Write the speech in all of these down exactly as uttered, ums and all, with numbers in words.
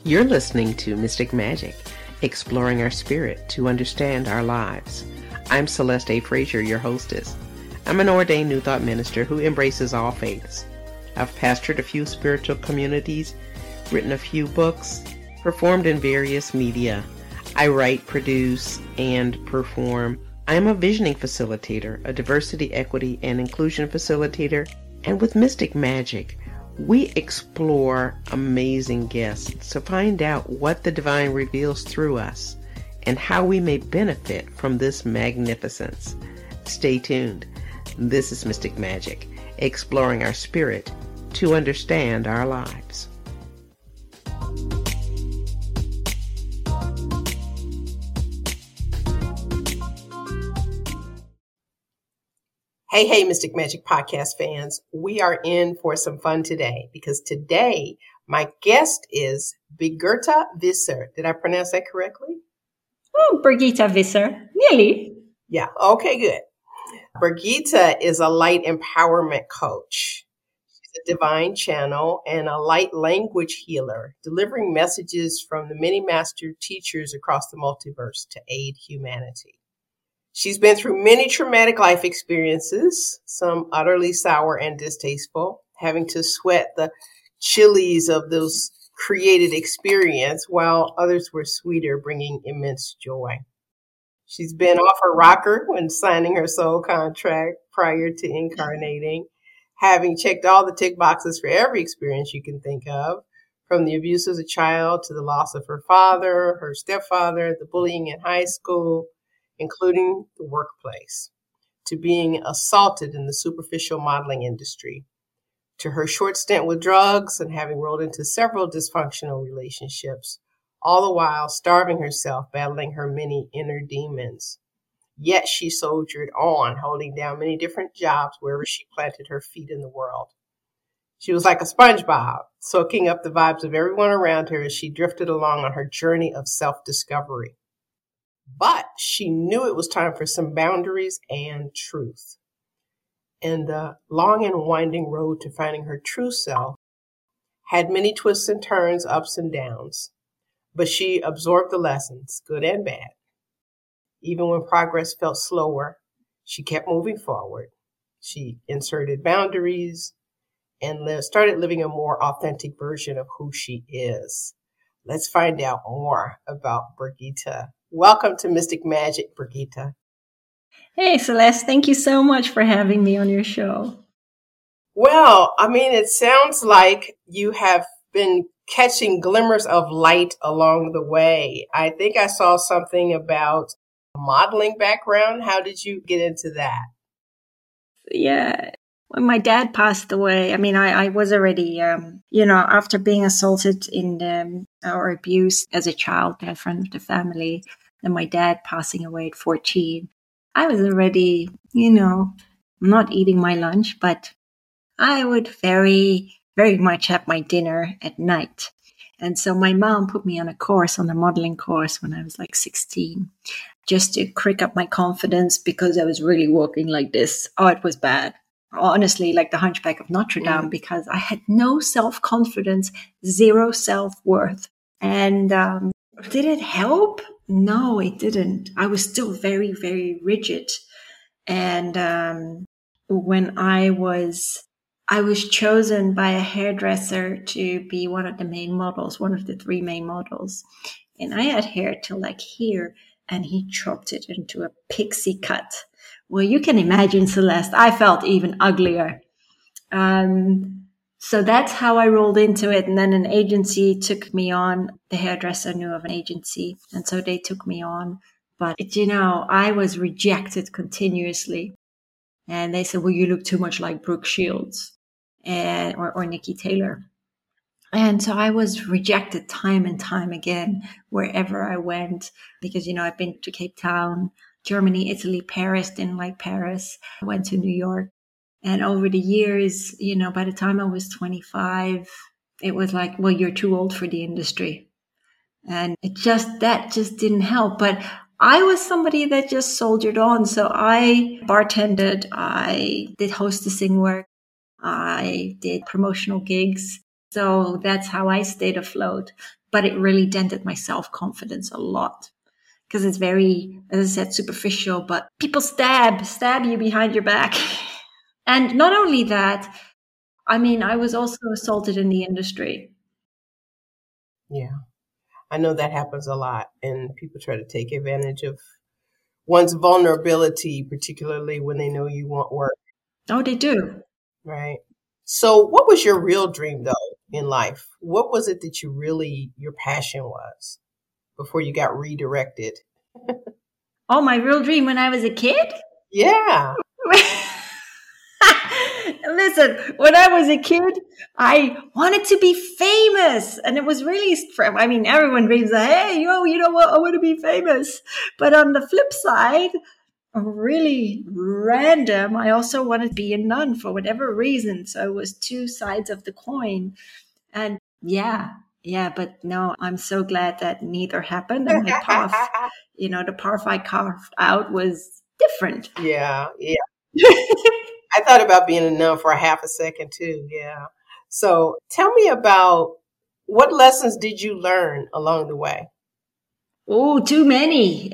You're listening to Mystic Magic, exploring our spirit to understand our lives. I'm Celeste A. Frazier, your hostess. I'm an ordained New Thought minister who embraces all faiths. I've pastored a few spiritual communities, written a few books, performed in various media. I write, produce, and perform. I am a visioning facilitator, a diversity, equity, and inclusion facilitator, and with Mystic Magic, we explore amazing guests to find out what the divine reveals through us and how we may benefit from this magnificence. Stay tuned. This is Mystic Magic, exploring our spirit to understand our lives. Hey, hey, Mystic Magic Podcast fans. We are in for some fun today because today my guest is Birgitta Visser. Did I pronounce that correctly? Oh, Birgitta Visser. Nearly. Yeah. Okay, good. Birgitta is a light empowerment coach. She's a divine channel and a light language healer, delivering messages from the many master teachers across the multiverse to aid humanity. She's been through many traumatic life experiences, some utterly sour and distasteful, having to sweat the chilies of those created experience, while others were sweeter, bringing immense joy. She's been off her rocker when signing her soul contract prior to incarnating, having checked all the tick boxes for every experience you can think of, from the abuse as a child to the loss of her father, her stepfather, the bullying in high school, including the workplace, to being assaulted in the superficial modeling industry, to her short stint with drugs and having rolled into several dysfunctional relationships, all the while starving herself, battling her many inner demons. Yet she soldiered on, holding down many different jobs wherever she planted her feet in the world. She was like a SpongeBob, soaking up the vibes of everyone around her as she drifted along on her journey of self-discovery. But she knew it was time for some boundaries and truth. And the long and winding road to finding her true self had many twists and turns, ups and downs. But she absorbed the lessons, good and bad. Even when progress felt slower, she kept moving forward. She inserted boundaries and lived, started living a more authentic version of who she is. Let's find out more about Birgitta. Welcome to Mystic Magic, Birgitta. Hey, Celeste. Thank you so much for having me on your show. Well, I mean, it sounds like you have been catching glimmers of light along the way. I think I saw something about a modeling background. How did you get into that? Yeah. When my dad passed away, I mean, I, I was already, um, you know, after being assaulted in um, or abused as a child by a friend of the family, and my dad passing away at fourteen, I was already, you know, not eating my lunch, but I would very, very much have my dinner at night. And so my mom put me on a course, on a modeling course when I was like sixteen, just to crick up my confidence because I was really walking like this. Oh, it was bad. Honestly, like the Hunchback of Notre Dame, mm. because I had no self-confidence, zero self-worth. And um, did it help? No, it didn't. I was still very, very rigid. And um, when I was, I was chosen by a hairdresser to be one of the main models, one of the three main models. And I had hair till like here, and he chopped it into a pixie cut. Well, you can imagine, Celeste, I felt even uglier. Um, so that's how I rolled into it. And then an agency took me on. The hairdresser knew of an agency. And so they took me on. But, it, you know, I was rejected continuously. And they said, well, you look too much like Brooke Shields and or, or Nikki Taylor. And so I was rejected time and time again, wherever I went, because, you know, I've been to Cape Town, Germany, Italy, Paris, didn't like Paris. I went to New York. And over the years, you know, by the time I was twenty-five, it was like, well, you're too old for the industry. And it just, that just didn't help. But I was somebody that just soldiered on. So I bartended, I did hostessing work, I did promotional gigs. So that's how I stayed afloat. but it really dented my self-confidence a lot because it's very, as I said, superficial, but people stab, stab you behind your back. And not only that, I mean, I was also assaulted in the industry. Yeah, I know that happens a lot, and people try to take advantage of one's vulnerability, particularly when they know you want work. Oh, they do. Right. So what was your real dream though in life? What was it that you really, your passion was before you got redirected? Oh, my real dream when I was a kid? Yeah. Listen, when I was a kid, I wanted to be famous. And it was really, I mean, everyone dreams that, hey, yo, you know what? I want to be famous. But on the flip side, really random, I also wanted to be a nun for whatever reason. So it was two sides of the coin. And yeah, yeah, but no, I'm so glad that neither happened. And my path, you know, the path I carved out was different. Yeah, yeah. I thought about being a nun for a half a second too. Yeah. So tell me about what lessons did you learn along the way? Oh, too many.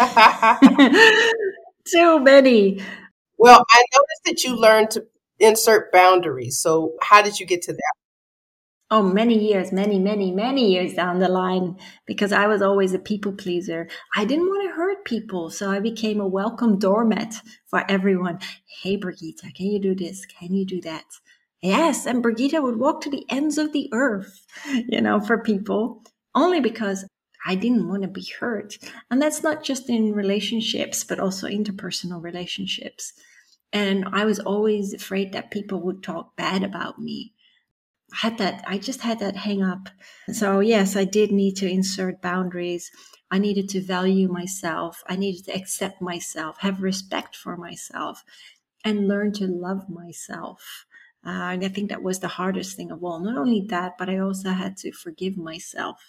Too many. Well, I noticed that you learned to insert boundaries. So how did you get to that? Oh, many years, many, many, many years down the line, because I was always a people pleaser. I didn't want to hurt people. So I became a welcome doormat for everyone. Hey, Brigitte, can you do this? Can you do that? Yes. And Brigitte would walk to the ends of the earth, you know, for people, only because I didn't want to be hurt. And that's not just in relationships, but also interpersonal relationships. And I was always afraid that people would talk bad about me. I had that, I just had that hang up. So yes, I did need to insert boundaries. I needed to value myself. I needed to accept myself, have respect for myself, and learn to love myself. Uh, and I think that was the hardest thing of all. Not only that, but I also had to forgive myself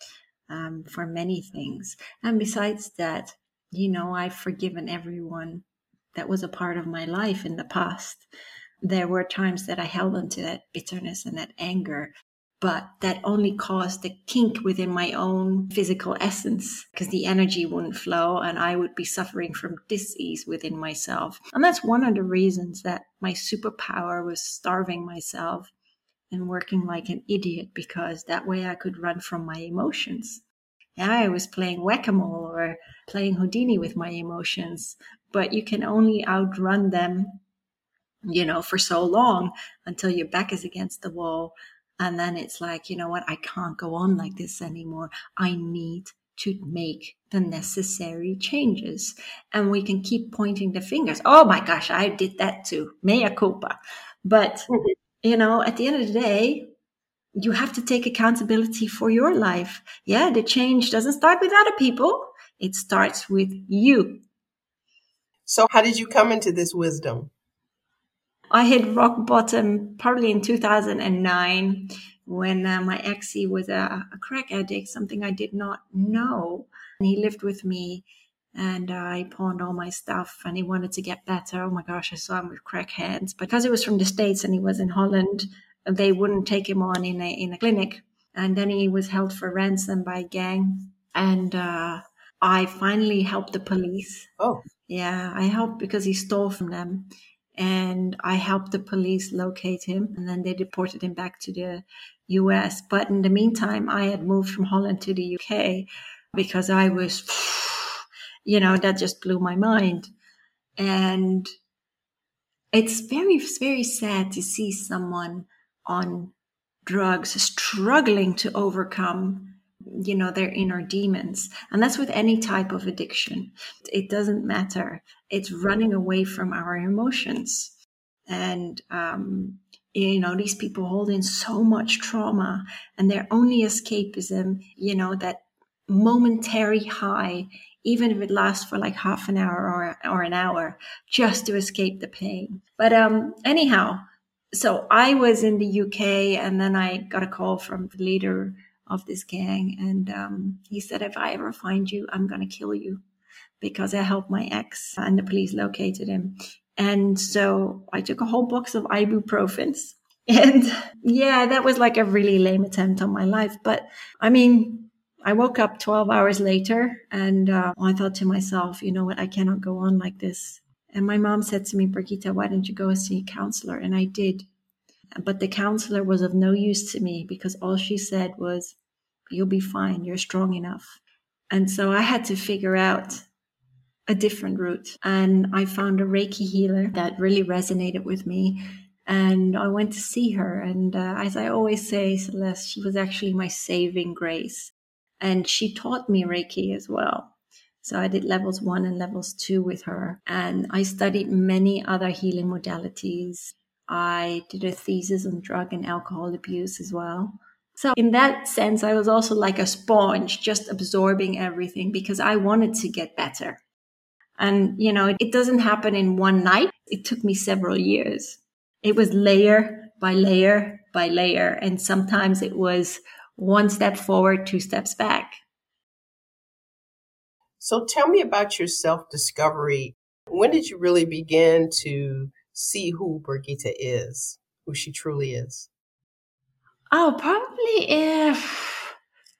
um, for many things. And besides that, you know, I've forgiven everyone that was a part of my life in the past. There were times that I held on to that bitterness and that anger, but that only caused a kink within my own physical essence because the energy wouldn't flow and I would be suffering from dis-ease within myself. And that's one of the reasons that my superpower was starving myself and working like an idiot, because that way I could run from my emotions. Yeah, I was playing whack-a-mole or playing Houdini with my emotions, but you can only outrun them, you know, for so long until your back is against the wall. And then it's like, you know what, I can't go on like this anymore. I need to make the necessary changes. And we can keep pointing the fingers. Oh my gosh, I did that too. Mea culpa. But, you know, at the end of the day, you have to take accountability for your life. Yeah, the change doesn't start with other people. It starts with you. So how did you come into this wisdom? I hit rock bottom probably in two thousand nine when uh, my ex, he was a, a crack addict, something I did not know. And he lived with me and uh, I pawned all my stuff and he wanted to get better. Oh my gosh, I saw him with crack hands. Because he was from the States and he was in Holland, they wouldn't take him on in a, in a clinic. And then he was held for ransom by a gang. And uh, I finally helped the police. Oh. Yeah, I helped because he stole from them. And I helped the police locate him, and then they deported him back to the U S. But in the meantime, I had moved from Holland to the U K because I was, you know, that just blew my mind. And it's very, very sad to see someone on drugs struggling to overcome, you know, their inner demons. And that's with any type of addiction. It doesn't matter. It's running away from our emotions. And, um, you know, these people hold in so much trauma and their only escapism, you know, that momentary high, even if it lasts for like half an hour or, or an hour, just to escape the pain. But um, anyhow, so I was in the U K and then I got a call from the leader of this gang. And um, he said, if I ever find you, I'm going to kill you, because I helped my ex and the police located him. And so I took a whole box of ibuprofens And yeah, that was like a really lame attempt on my life. But I mean, I woke up twelve hours later and uh, I thought to myself, you know what, I cannot go on like this. And my mom said to me, Brigitte, why don't you go see a counselor? And I did. But the counselor was of no use to me because all she said was, you'll be fine. You're strong enough. And so I had to figure out a different route. And I found a Reiki healer that really resonated with me. And I went to see her. And uh, as I always say, Celeste, she was actually my saving grace. And she taught me Reiki as well. So I did levels one and levels two with her. And I studied many other healing modalities. I did a thesis on drug and alcohol abuse as well. So in that sense, I was also like a sponge, just absorbing everything because I wanted to get better. And, you know, it doesn't happen in one night. It took me several years. It was layer by layer by layer. And sometimes it was one step forward, two steps back. So tell me about your self-discovery. When did you really begin to see who Brigitte is, who she truly is? Oh, probably if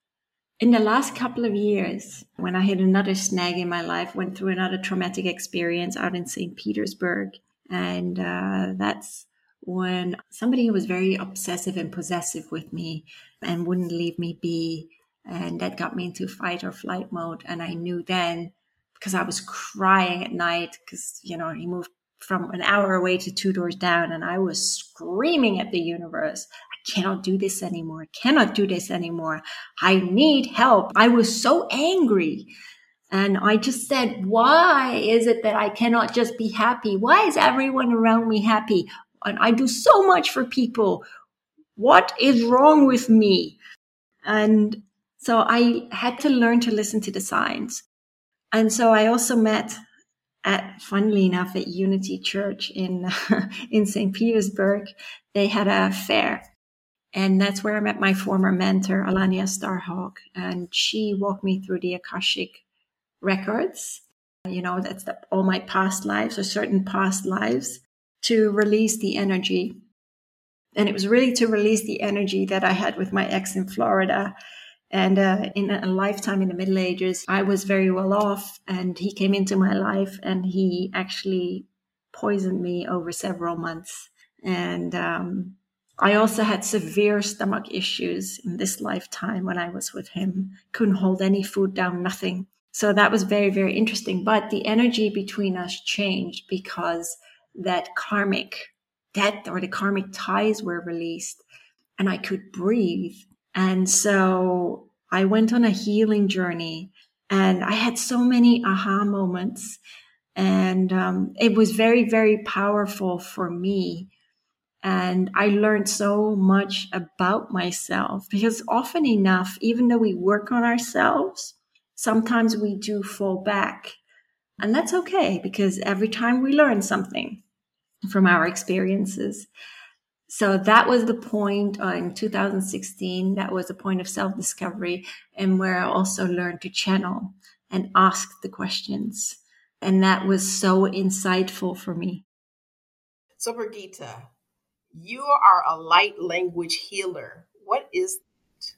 in the last couple of years, when I hit another snag in my life, went through another traumatic experience out in Saint Petersburg. And uh, that's when somebody was very obsessive and possessive with me and wouldn't leave me be. And that got me into fight or flight mode. And I knew then, because I was crying at night, because, you know, he moved from an hour away to two doors down, and I was screaming at the universe, I cannot do this anymore. I cannot do this anymore. I need help. I was so angry. And I just said, why is it that I cannot just be happy? Why is everyone around me happy? And I do so much for people. What is wrong with me? And so I had to learn to listen to the signs. And so I also met at, funnily enough, at Unity Church in, in Saint Petersburg. They had a fair. And that's where I met my former mentor, Alania Starhawk. And she walked me through the Akashic records. You know, that's the, all my past lives or certain past lives to release the energy. And it was really to release the energy that I had with my ex in Florida. And uh, in a lifetime in the Middle Ages, I was very well off, and he came into my life and he actually poisoned me over several months. And um, I also had severe stomach issues in this lifetime when I was with him. Couldn't hold any food down, nothing. So that was very, very interesting. But the energy between us changed because that karmic debt or the karmic ties were released and I could breathe. And so I went on a healing journey and I had so many aha moments. And um, it was very, very powerful for me. And I learned so much about myself because often enough, even though we work on ourselves, sometimes we do fall back. And that's okay because every time we learn something from our experiences. So that was the point uh, in two thousand sixteen. That was a point of self-discovery and where I also learned to channel and ask the questions. And that was so insightful for me. So Brigitte, you are a light language healer. What is it?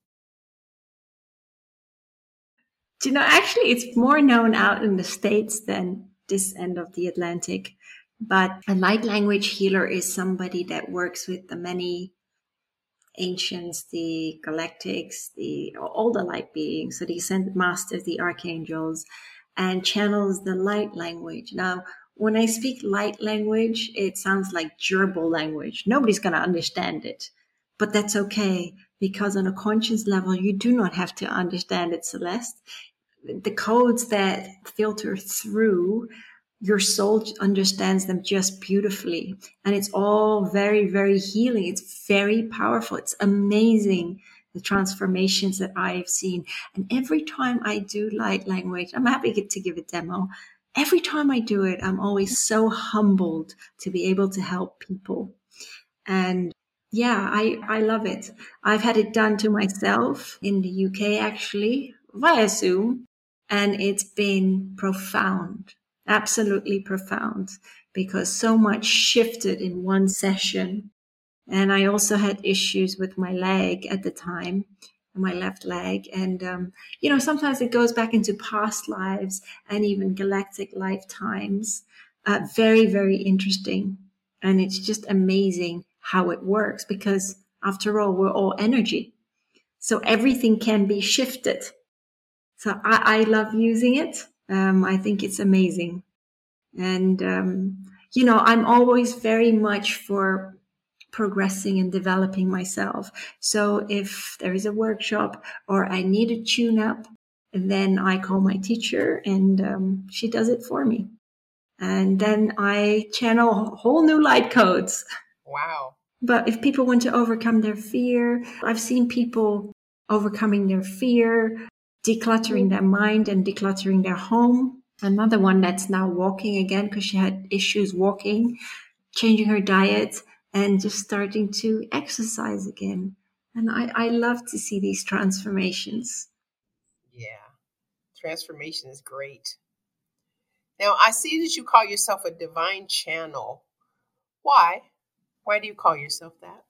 Do you know, actually, it's more known out in the States than this end of the Atlantic. But a light language healer is somebody that works with the many ancients, the galactics, the all the light beings, so the ascended masters, the archangels, and channels the light language. Now, when I speak light language, it sounds like gerbil language. Nobody's going to understand it, but that's okay because on a conscious level, you do not have to understand it, Celeste. The codes that filter through, your soul understands them just beautifully. And it's all very, very healing. It's very powerful. It's amazing, the transformations that I've seen. And every time I do light language, I'm happy to give a demo. Every time I do it, I'm always so humbled to be able to help people. And yeah, I, I love it. I've had it done to myself in the U K, actually, via Zoom. And it's been profound, absolutely profound, because so much shifted in one session. And I also had issues with my leg at the time, my left leg. And, um, you know, sometimes it goes back into past lives and even galactic lifetimes. Uh, very, very interesting. And it's just amazing how it works, because after all, we're all energy. So everything can be shifted. So I, I love using it. Um, I think it's amazing. And, um, you know, I'm always very much for progressing and developing myself. So if there is a workshop or I need a tune up, then I call my teacher and um, she does it for me. And then I channel whole new light codes. Wow. But if people want to overcome their fear, I've seen people overcoming their fear, decluttering their mind and decluttering their home. Another one that's now walking again because she had issues walking, changing her diet and just starting to exercise again. And I, I love to see these transformations. Yeah, transformation is great. Now, I see that you call yourself a divine channel. Why? Why do you call yourself that?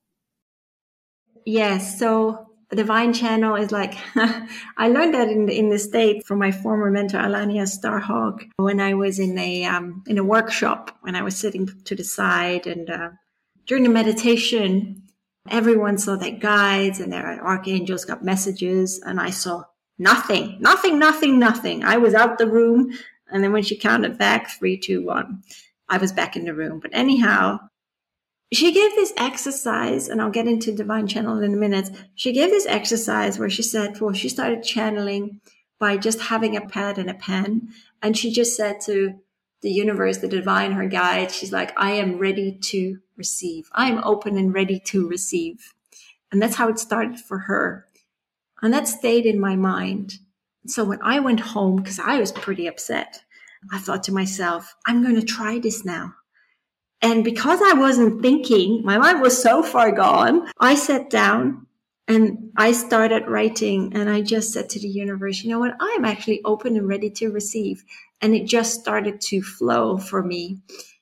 Yes, so a divine channel is like, I learned that in the, in the States from my former mentor, Alania Starhawk, when I was in a, um, in a workshop, when I was sitting to the side and uh, during the meditation, everyone saw their guides and their archangels got messages, and I saw nothing, nothing, nothing, nothing. I was out the room, and then when she counted back, three, two, one, I was back in the room. But anyhow, she gave this exercise, and I'll get into divine channel in a minute. She gave this exercise where she said, well, she started channeling by just having a pad and a pen. And she just said to the universe, the divine, her guide, she's like, I am ready to receive. I am open and ready to receive. And that's how it started for her. And that stayed in my mind. So when I went home, because I was pretty upset, I thought to myself, I'm going to try this now. And because I wasn't thinking, my mind was so far gone, I sat down and I started writing, and I just said to the universe, you know what, I'm actually open and ready to receive. And it just started to flow for me.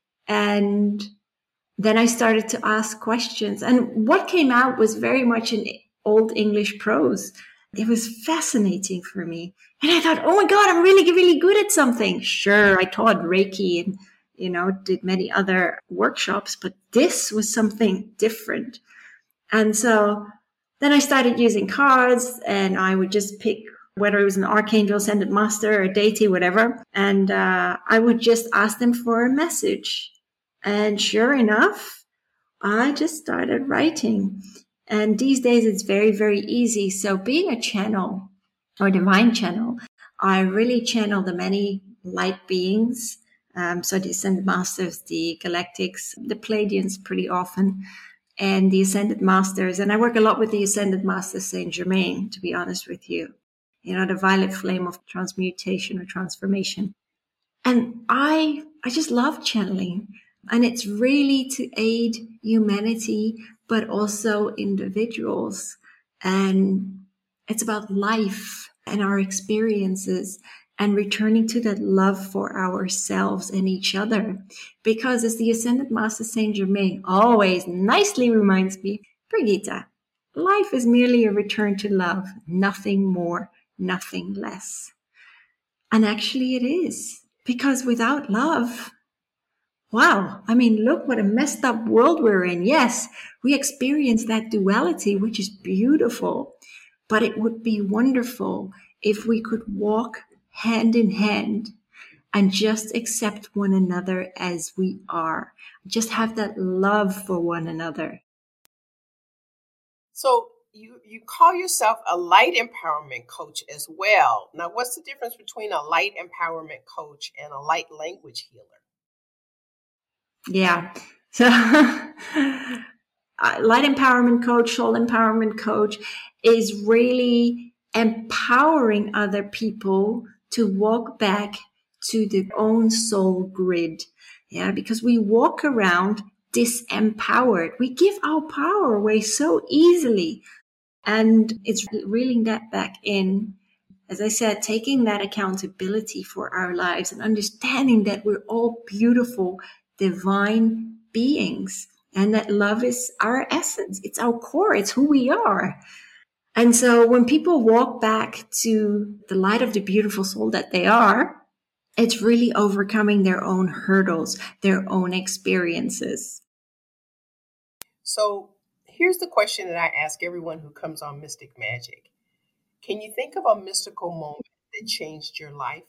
And then I started to ask questions. And what came out was very much in old English prose. It was fascinating for me. And I thought, oh my God, I'm really, really good at something. Sure, I taught Reiki and you know, did many other workshops, but this was something different. And so then I started using cards, and I would just pick whether it was an archangel, ascended master, a deity, whatever. And uh, I would just ask them for a message. And sure enough, I just started writing. And these days it's very, very easy. So being a channel or divine channel, I really channel the many light beings. Um, so the Ascended Masters, the Galactics, the Pleiadians pretty often, and the Ascended Masters. And I work a lot with the Ascended Master Saint Germain, to be honest with you. You know, the violet flame of transmutation or transformation. And I, I just love channeling. And it's really to aid humanity, but also individuals. And it's about life and our experiences, and returning to that love for ourselves and each other. Because as the Ascended Master Saint Germain always nicely reminds me, Brigitte, life is merely a return to love, nothing more, nothing less. And actually it is. Because without love, wow, I mean, look what a messed up world we're in. Yes, we experience that duality, which is beautiful. But it would be wonderful if we could walk hand in hand and just accept one another as we are. Just have that love for one another. So you, you call yourself a light empowerment coach as well. Now, what's the difference between a light empowerment coach and a light language healer? Yeah. So light empowerment coach, soul empowerment coach is really empowering other people to walk back to their own soul grid. Yeah, because we walk around disempowered. We give our power away so easily. And it's reeling that back in. As I said, taking that accountability for our lives and understanding that we're all beautiful, divine beings. and that love is our essence. It's our core. It's who we are. And so when people walk back to the light of the beautiful soul that they are, it's really overcoming their own hurdles, their own experiences. So here's the question that I ask everyone who comes on Mystic Magic. Can you think of a mystical moment that changed your life?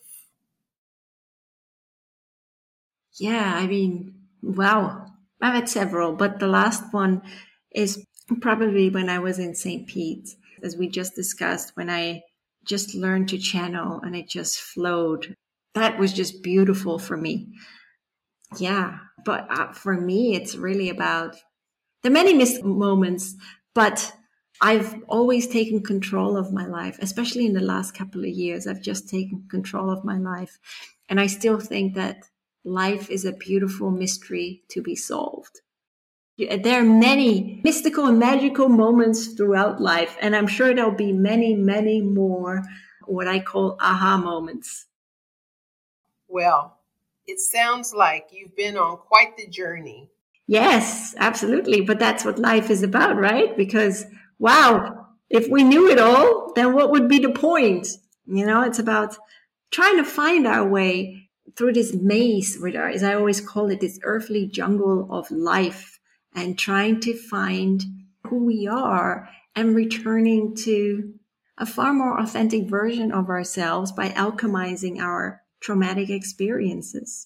Yeah, I mean, wow. I've had several, but the last one is probably when I was in Saint Pete, as we just discussed, when I just learned to channel and it just flowed. That was just beautiful for me. Yeah, but uh, for me, it's really about the many missed moments, but I've always taken control of my life, especially in the last couple of years. I've just taken control of my life. And I still think that life is a beautiful mystery to be solved. There are many mystical and magical moments throughout life, and I'm sure there'll be many, many more what I call aha moments. Well, it sounds like you've been on quite the journey. Yes, absolutely. But that's what life is about, right? Because, wow, if we knew it all, then what would be the point? You know, it's about trying to find our way through this maze, as I always call it, this earthly jungle of life, and trying to find who we are and returning to a far more authentic version of ourselves by alchemizing our traumatic experiences.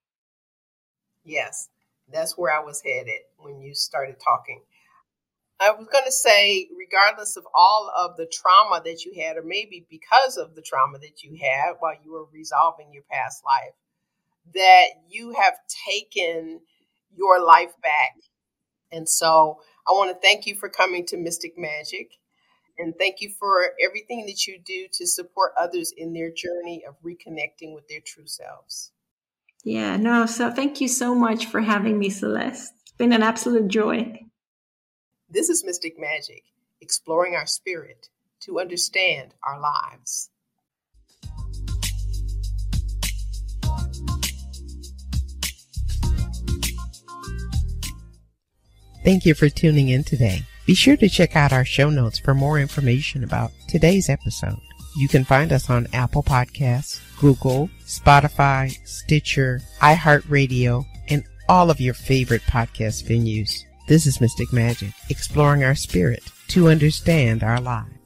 Yes, that's where I was headed when you started talking. I was going to say, regardless of all of the trauma that you had, or maybe because of the trauma that you had while you were resolving your past life, that you have taken your life back. And so I want to thank you for coming to Mystic Magic, and thank you for everything that you do to support others in their journey of reconnecting with their true selves. Yeah, no, so thank you so much for having me, Celeste. It's been an absolute joy. This is Mystic Magic, exploring our spirit to understand our lives. Thank you for tuning in today. Be sure to check out our show notes for more information about today's episode. You can find us on Apple Podcasts, Google, Spotify, Stitcher, iHeartRadio, and all of your favorite podcast venues. This is Mystic Magic, exploring our spirit to understand our lives.